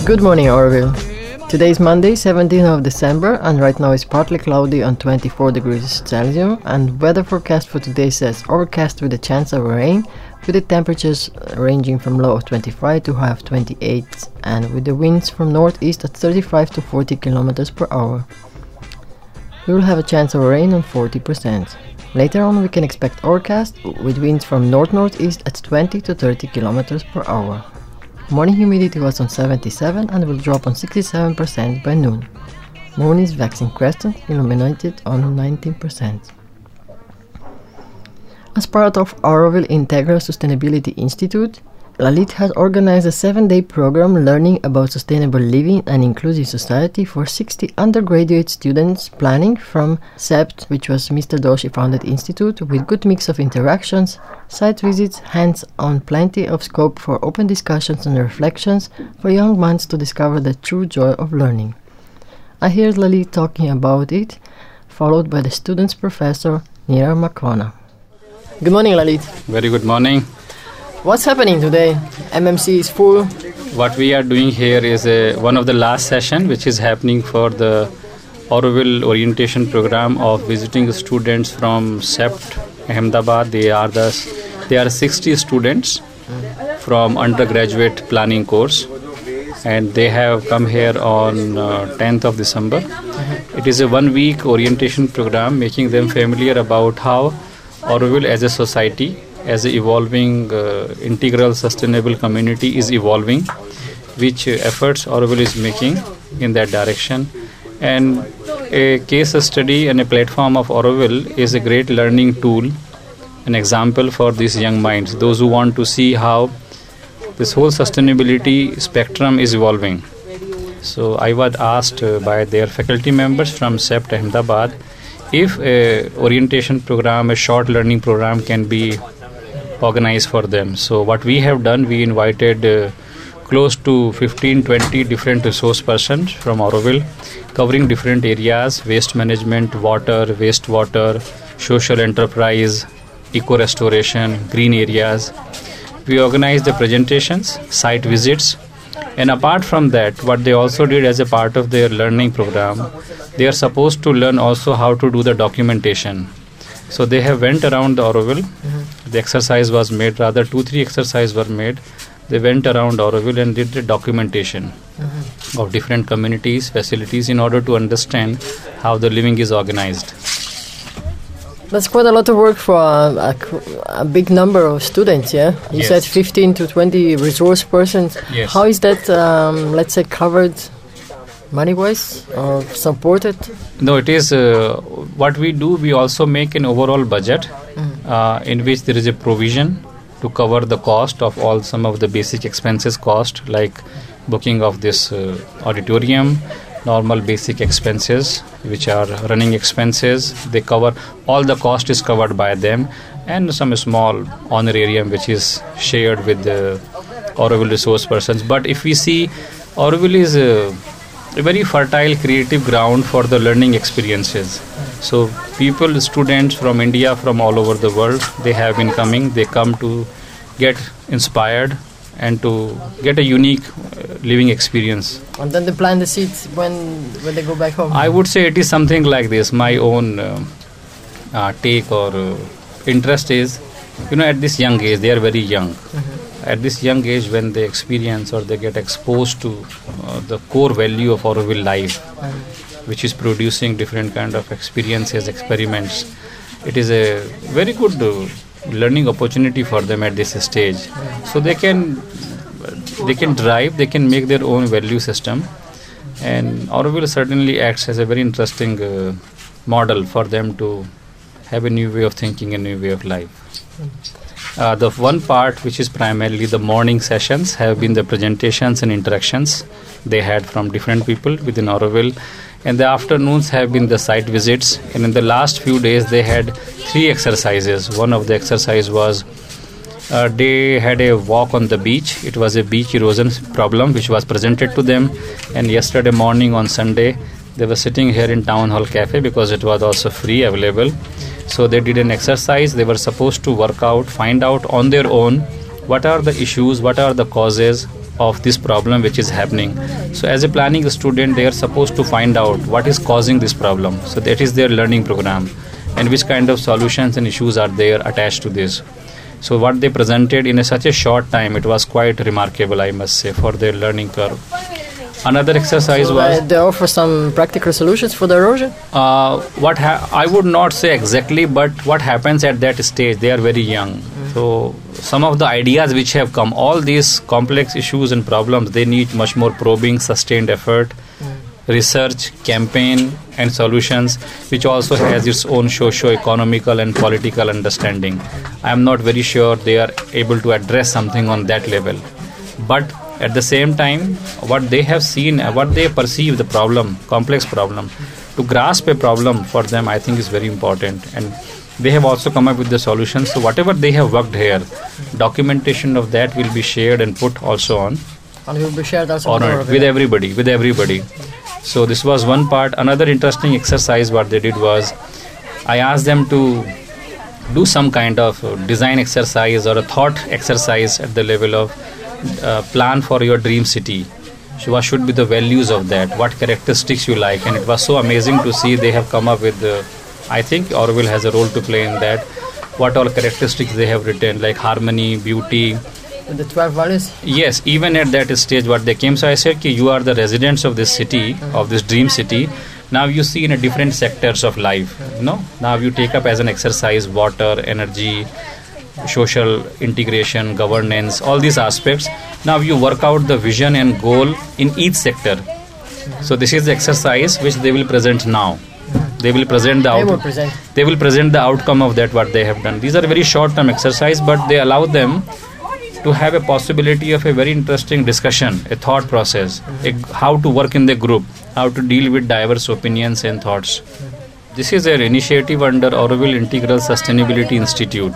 Good morning, Orville. Today is Monday, 17th of December, and right now it's partly cloudy on 24 degrees Celsius, and weather forecast for today says overcast with a chance of rain, with the temperatures ranging from low of 25 to high of 28, and with the winds from northeast at 35 to 40 kilometers per hour. We will have a chance of rain on 40%. Later on we can expect overcast with winds from north-northeast at 20 to 30 kilometers per hour. Morning humidity was on 77 and will drop on 67% by noon. Moon is waxing crescent, illuminated on 19%. As part of Auroville Integral Sustainability Institute, Lalit has organized a 7-day program learning about sustainable living and inclusive society for 60 undergraduate students planning from SEPT, which was Mr. Doshi founded institute, with good mix of interactions, site visits, hands-on, plenty of scope for open discussions and reflections for young minds to discover the true joy of learning. I hear Lalit talking about it, followed by the student's professor, Nira Makwana. Good morning, Lalit. Very good morning. What's happening today? MMC is full. What we are doing here is one of the last session which is happening for the Auroville orientation program of visiting students from SEPT, Ahmedabad. They are 60 students from undergraduate planning course, and they have come here on 10th of December. It is a 1-week orientation program making them familiar about how Auroville as a society, as an evolving integral sustainable community is evolving, which efforts Auroville is making in that direction. And a case study and a platform of Auroville is a great learning tool, an example for these young minds, those who want to see how this whole sustainability spectrum is evolving. So I was asked by their faculty members from SEPT Ahmedabad if a orientation program, a short learning program can be organized for them. So what we have done, we invited close to 15-20 different resource persons from Auroville, covering different areas: waste management, water, wastewater, social enterprise, eco restoration, green areas. We organized the presentations, site visits, and apart from that, what they also did as a part of their learning program, they are supposed to learn also how to do the documentation. So they have went around the Auroville. The exercise was made, rather 2-3 exercises were made. They went around Auroville and did the documentation of different communities, facilities, in order to understand how the living is organized. That's quite a lot of work for a big number of students, yeah? You said 15 to 20 resource persons. Yes. How is that, let's say, covered money-wise or supported? No, it is what we do. We also make an overall budget in which there is a provision to cover the cost of all some of the basic expenses cost, like booking of this auditorium, normal basic expenses which are running expenses. They cover all the cost is covered by them, and some small honorarium which is shared with the Auroville resource persons. But if we see, Auroville is a very fertile creative ground for the learning experiences. So people, students from India, from all over the world, they have been coming. They come to get inspired and to get a unique living experience. And then they plant the seeds when they go back home? I would say it is something like this. My own take or interest is, at this young age, they are very young. At this young age, when they experience or they get exposed to the core value of Auroville life, which is producing different kind of experiences, experiments, it is a very good learning opportunity for them at this stage. So they can drive, they can make their own value system, and Auroville certainly acts as a very interesting model for them to have a new way of thinking, a new way of life. The one part which is primarily the morning sessions have been the presentations and interactions they had from different people within Auroville, and the afternoons have been the site visits. And in the last few days they had 3 exercises. One of the exercise was they had a walk on the beach. It was a beach erosion problem which was presented to them, and yesterday morning on Sunday they were sitting here in Town Hall Cafe because it was also free available. So they did an exercise. They were supposed to work out, find out on their own what are the issues, what are the causes, of this problem which is happening. So as a planning student, they are supposed to find out what is causing this problem. So that is their learning program, and which kind of solutions and issues are there attached to this. So what they presented in such a short time, it was quite remarkable, I must say, for their learning curve. Another exercise was... They offer some practical solutions for the erosion? I would not say exactly, but what happens at that stage, they are very young. So some of the ideas which have come, all these complex issues and problems, they need much more probing, sustained effort, research, campaign and solutions, which also has its own socio-economical and political understanding. I am not very sure they are able to address something on that level. But at the same time, what they have seen, what they perceive the problem, complex problem, to grasp a problem for them, I think is very important. And they have also come up with the solutions. So whatever they have worked here, documentation of that will be shared and put also on. And will be shared also with everybody. So this was one part. Another interesting exercise what they did was, I asked them to do some kind of design exercise or a thought exercise at the level of plan for your dream city. So what should be the values of that? What characteristics you like? And it was so amazing to see they have come up with, I think Auroville has a role to play in that. What all characteristics they have written, like harmony, beauty. The 12 values? Yes, even at that stage what they came. So I said, you are the residents of this city, of this dream city. Now you see in a different sectors of life. Now you take up as an exercise water, energy, social integration, governance, all these aspects. Now you work out the vision and goal in each sector. So this is the exercise which they will present now. They will present the outcome of that what they have done. These are very short-term exercise, but they allow them to have a possibility of a very interesting discussion, a thought process, how to work in the group, how to deal with diverse opinions and thoughts. This is an initiative under Auroville Integral Sustainability Institute.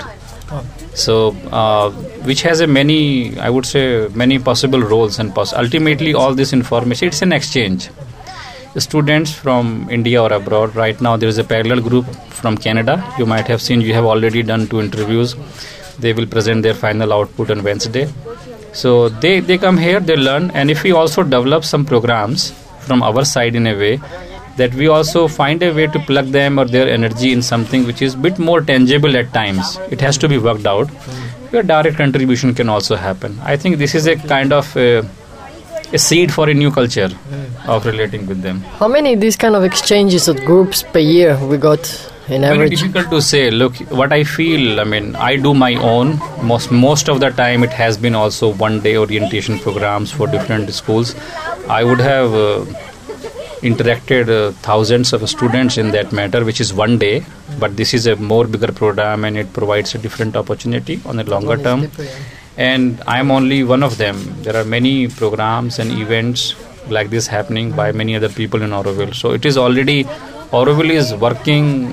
So, which has many possible roles, and ultimately all this information, it's an exchange. The students from India or abroad, right now there is a parallel group from Canada. You might have seen, you have already done 2 interviews. They will present their final output on Wednesday. So they come here, they learn, and if we also develop some programs from our side in a way, that we also find a way to plug them or their energy in something which is a bit more tangible at times. It has to be worked out. Your direct contribution can also happen. I think this is a kind of a seed for a new culture of relating with them. How many these kind of exchanges of groups per year we got in average? Very difficult to say. Look, what I feel, I do my own. Most of the time it has been also one-day orientation programs for different schools. I would have interacted thousands of students in that matter, which is one day, but this is a more bigger program and it provides a different opportunity on a longer term. And I am only one of them. There are many programs and events like this happening by many other people in Auroville. So it is already, Auroville is working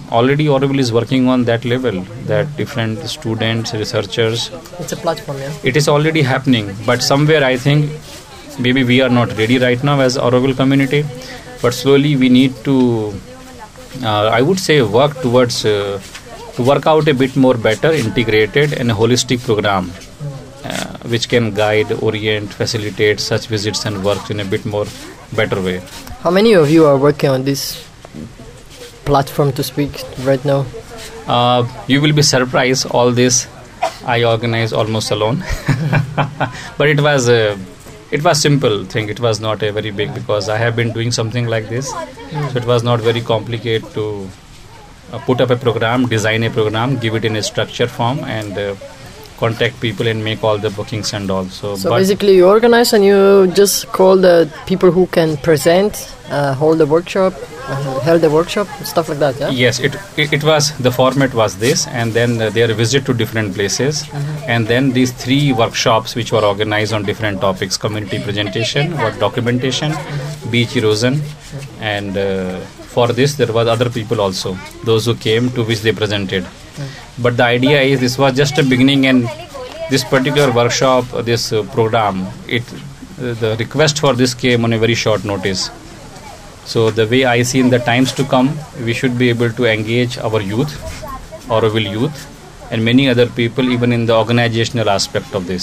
on that level, that different students, researchers. It's a platform, yeah. It is already happening, but somewhere I think maybe we are not ready right now as Auroville community, but slowly we need to, I would say, work towards to work out a bit more better, integrated and a holistic program which can guide, orient, facilitate such visits and works in a bit more better way. How many of you are working on this platform to speak right now? You will be surprised, all this I organize almost alone. But it was simple thing. It was not a very big, because I have been doing something like this. So it was not very complicated to put up a program, design a program, give it in a structure form, and contact people and make all the bookings and all. So basically you organize and you just call the people who can present, hold the workshop, held the workshop, stuff like that, yeah? Yes, it was, the format was this, and then their visit to different places, and then these 3 workshops which were organized on different topics: community presentation, documentation, beach erosion, and for this there was other people also, those who came to which they presented. But the idea is, this was just a beginning, and this particular workshop, this program, the request for this came on a very short notice. So the way I see in the times to come, we should be able to engage our youth, Auroville youth, and many other people even in the organizational aspect of this.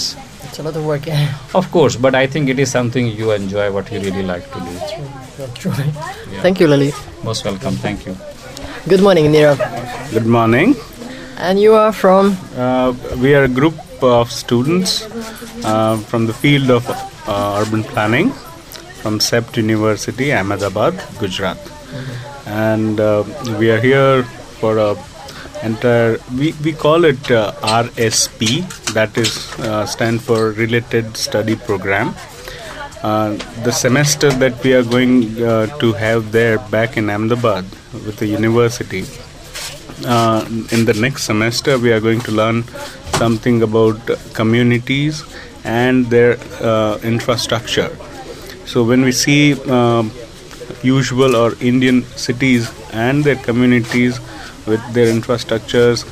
It's a lot of work, yeah. Of course, but I think it is something you enjoy, what you really like to do. True. Thank you, Lalit. Most welcome. Thank you. Good morning, Nirav. Good morning. And you are from? We are a group of students from the field of urban planning from CEPT University, Ahmedabad, Gujarat. And we are here for a entire, we call it RSP, that is stand for Related Study Program. The semester that we are going to have there back in Ahmedabad with the university, in the next semester we are going to learn something about communities and their infrastructure. So when we see usual or Indian cities and their communities with their infrastructures,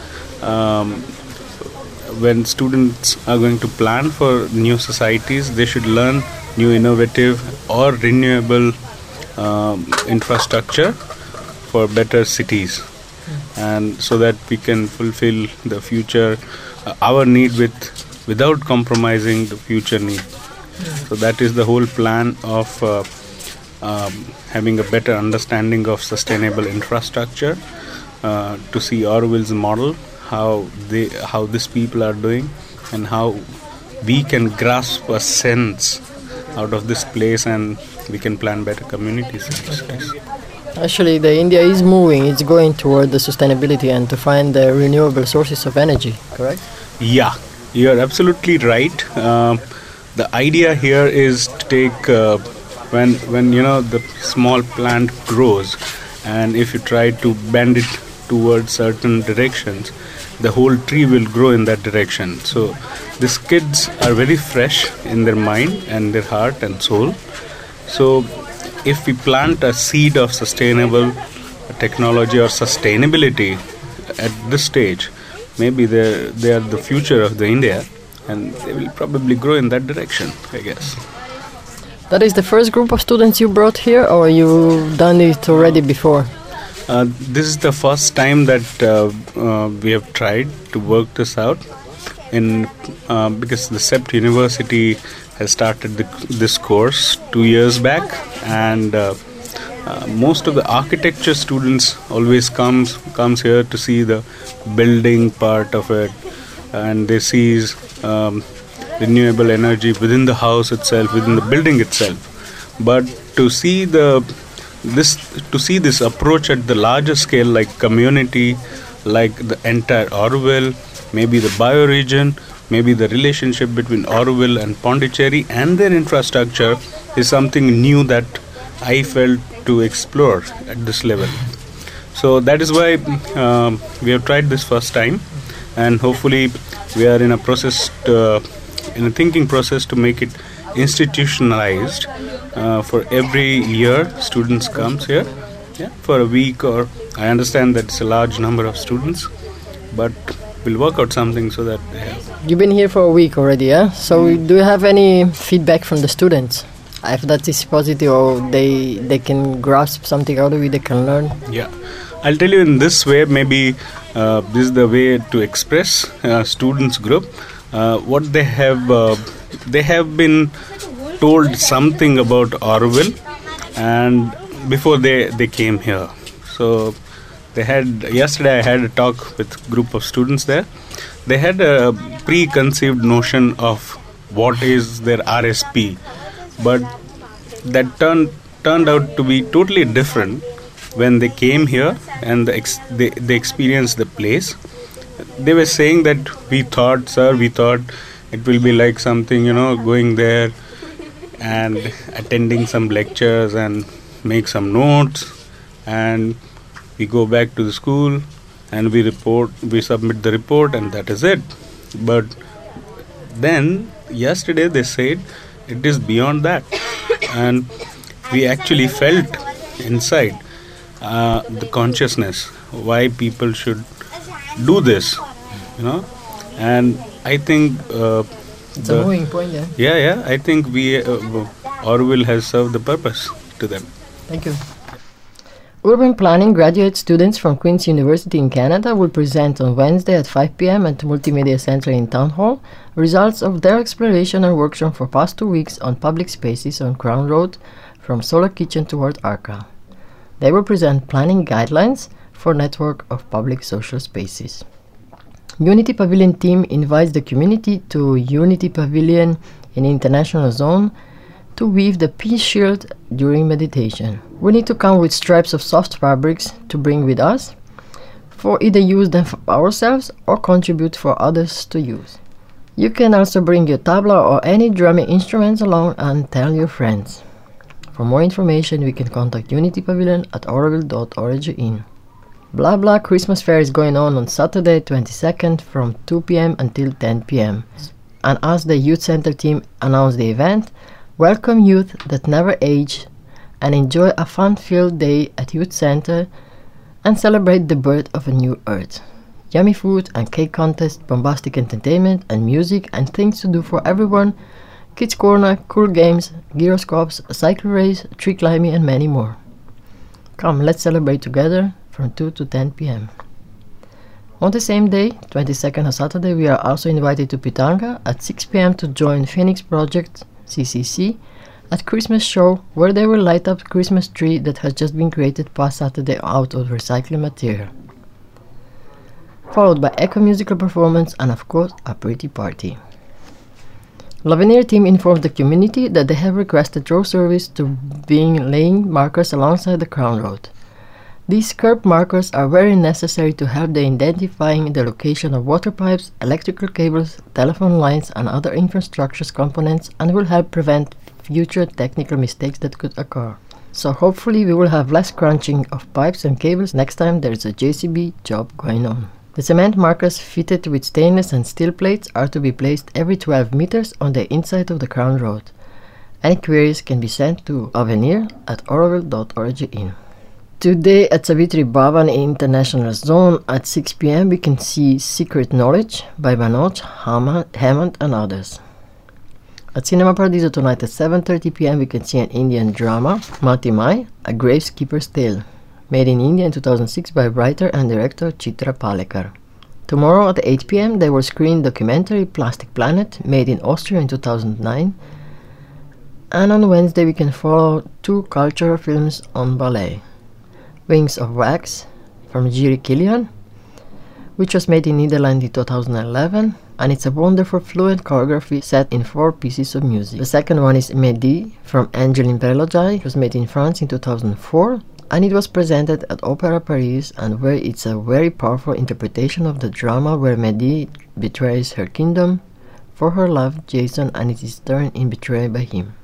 when students are going to plan for new societies, they should learn new innovative or renewable infrastructure for better cities, and so that we can fulfill the future, our need without compromising the future need. So that is the whole plan of having a better understanding of sustainable infrastructure, to see Orwell's model, how these people are doing, and how we can grasp a sense out of this place, and we can plan better communities in this case. Actually, the India is moving, it's going toward the sustainability and to find the renewable sources of energy, correct? Yeah, you are absolutely right. The idea here is to take, when the small plant grows, and if you try to bend it towards certain directions, the whole tree will grow in that direction. So these kids are very fresh in their mind and their heart and soul. So if we plant a seed of sustainable technology or sustainability at this stage, maybe they are the future of the India, and they will probably grow in that direction, I guess. That is the first group of students you brought here, or you've done it already before? This is the first time that we have tried to work this out, because the CEPT University has started this course 2 years back, and most of the architecture students always comes here to see the building part of it, and they see renewable energy within the house itself, within the building itself. But to see this approach at the larger scale, like community, like the entire Orwell, maybe the bioregion, maybe the relationship between Orwell and Pondicherry and their infrastructure, is something new that I felt to explore at this level. So that is why we have tried this first time, and hopefully we are in a thinking process to make it institutionalized. For every year students comes here for a week, or I understand that it's a large number of students, but we'll work out something so that they have. You've been here for a week already, yeah? So do you have any feedback from the students? If that is positive, or they can grasp something out of it, they can learn? Yeah, I'll tell you in this way, maybe this is the way to express students group. What they have been told something about Orwell, and before they came here. So yesterday I had a talk with a group of students there. They had a preconceived notion of what is their RSP, but that turned out to be totally different when they came here and they experienced the place. They were saying that we thought it will be like something, going there and attending some lectures and make some notes, and we go back to the school and we submit the report, and that is it. But then yesterday they said it is beyond that, and we actually felt inside the consciousness why people should do this, and I think it's a moving point, yeah. Yeah. I think Orwell has served the purpose to them. Thank you. Urban Planning graduate students from Queen's University in Canada will present on Wednesday at 5 p.m. at the Multimedia Center in Town Hall results of their exploration and workshop for past 2 weeks on public spaces on Crown Road from Solar Kitchen toward Arca. They will present planning guidelines for network of public social spaces. Unity Pavilion team invites the community to Unity Pavilion in International Zone to weave the peace shield during meditation. We need to come with stripes of soft fabrics to bring with us, for either use them for ourselves or contribute for others to use. You can also bring your tabla or any drumming instruments along and tell your friends. For more information, we can contact Unity Pavilion at oroville.org. Blah Blah Christmas Fair is going on Saturday 22nd from 2 p.m. until 10 p.m. And as the Youth Center team announced the event, welcome youth that never age and enjoy a fun-filled day at Youth Center and celebrate the birth of a new earth. Yummy food and cake contest, bombastic entertainment and music and things to do for everyone, kids corner, cool games, gyroscopes, a cycle race, tree climbing and many more. Come, let's celebrate together from 2 to 10 p.m. On the same day, 22nd on Saturday, we are also invited to Pitanga at 6 p.m. to join Phoenix Project CCC at Christmas show, where they will light up Christmas tree that has just been created past Saturday out of recycling material. Followed by eco musical performance and of course a pretty party. L'avenir team informed the community that they have requested road service to being laying markers alongside the Crown Road. These curb markers are very necessary to help in identifying the location of water pipes, electrical cables, telephone lines and other infrastructure components and will help prevent future technical mistakes that could occur. So hopefully we will have less crunching of pipes and cables next time there is a JCB job going on. The cement markers fitted with stainless and steel plates are to be placed every 12 meters on the inside of the Crown Road. Any queries can be sent to avenir@oroville.org. Today at Savitri Bhavan International Zone at 6 p.m. we can see Secret Knowledge by Manoj, Hemant and others. At Cinema Paradiso tonight at 7:30 p.m. we can see an Indian drama, Mati Mai, A Gravekeeper's Tale, made in India in 2006 by writer and director Chitra Palekar. Tomorrow at 8 p.m. they will screen documentary Plastic Planet, made in Austria in 2009. And on Wednesday we can follow 2 cultural films on ballet. Wings of Wax from Jiri Kilian, which was made in Netherlands in 2011, and it's a wonderful fluent choreography set in 4 pieces of music. The second one is Mehdi from Angeline Prelogai, it was made in France in 2004, and it was presented at Opera Paris, and where it's a very powerful interpretation of the drama where Mehdi betrays her kingdom for her love Jason, and it is turned in betrayed by him.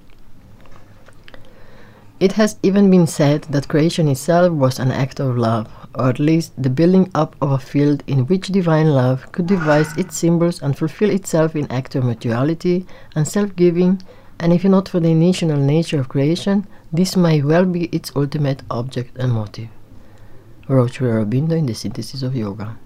It has even been said that creation itself was an act of love, or at least the building up of a field in which divine love could devise its symbols and fulfill itself in act of mutuality and self-giving, and if not for the initial nature of creation, this may well be its ultimate object and motive. Wrote Sri Aurobindo in The Synthesis of Yoga.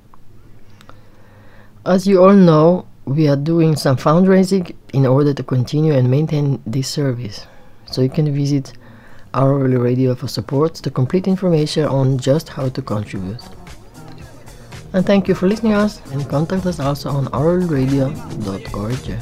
As you all know, we are doing some fundraising in order to continue and maintain this service, so you can visit Oroville Radio for support to complete information on just how to contribute. And thank you for listening to us, and contact us also on orovilleradio.org.